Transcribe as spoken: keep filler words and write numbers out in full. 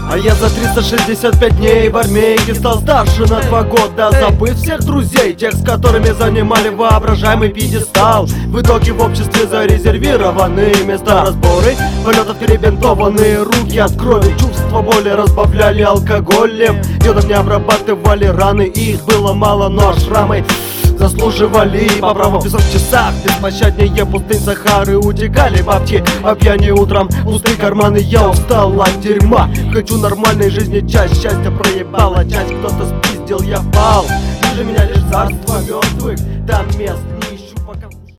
А я за триста шестьдесят пять дней в армейке стал старше на два года, забыв всех друзей, тех, с которыми занимали воображаемый пьедестал. В итоге в обществе зарезервированы места, разборы полетов, перебинтованные руки от крови, чувства боли разбавляли алкоголем, йодом не обрабатывали раны, их было мало, но шрамы заслуживали по праву. Песок в часах, беспощаднее пустынь Сахары, утекали бабки, а пьяни утром пустые карманы. Я устал от дерьма, хочу нормальной жизни, часть счастья проебала, часть кто-то спиздил, я пал. Ниже меня лишь царство мертвых, там мест